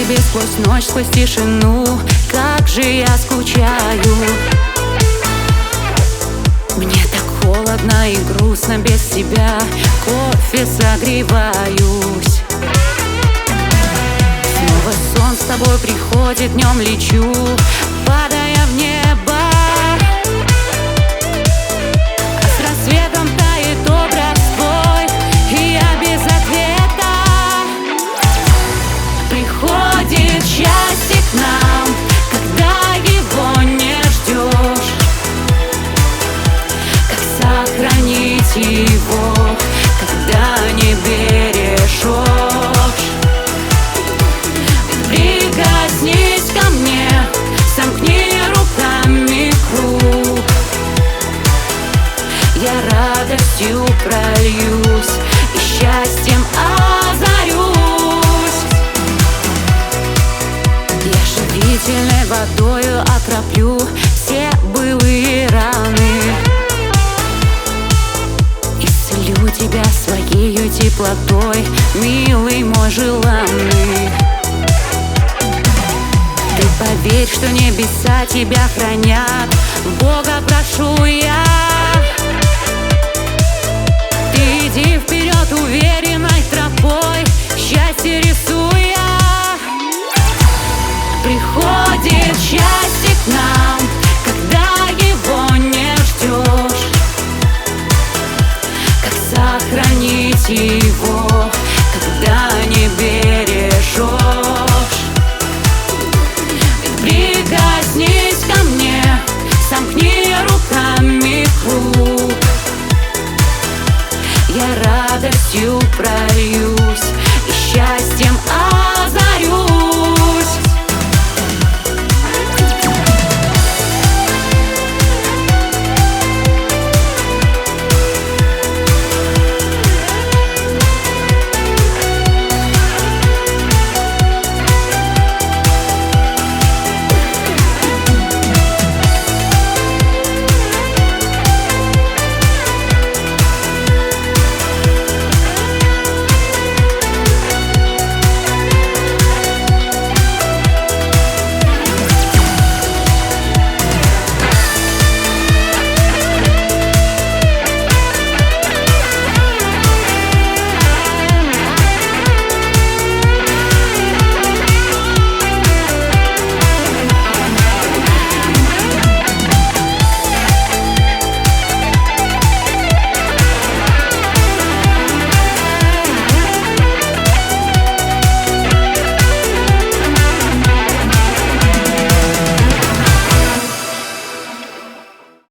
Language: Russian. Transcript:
тебе сквозь ночь, сквозь тишину. Как же я скучаю. Мне так холодно и грустно без тебя. Кофе согреваюсь. Снова сон с тобой приходит, днем лечу, падая в небо. А с рассветом тает образ твой, и я без ответа. Приходит счастье к нам, когда его не ждешь. Как сохранить его, когда не бережешь? Прикоснись ко мне, сомкни руками круг. Я радостью прольюсь и счастьем озарюсь. Я живительной водою окроплю все былые раны. Исцелю тебя своею теплотой, милый мой желанный. Ты поверь, что небеса тебя хранят, Бога прошу я. Ты иди вперед уверенной тропой, счастье рисуя. Приходит счастье к нам, когда его не ждешь. Как сохранить его, когда не бережешь? Прикоснись ко мне, сомкни руками круг. Я радостью прольюсь и счастьем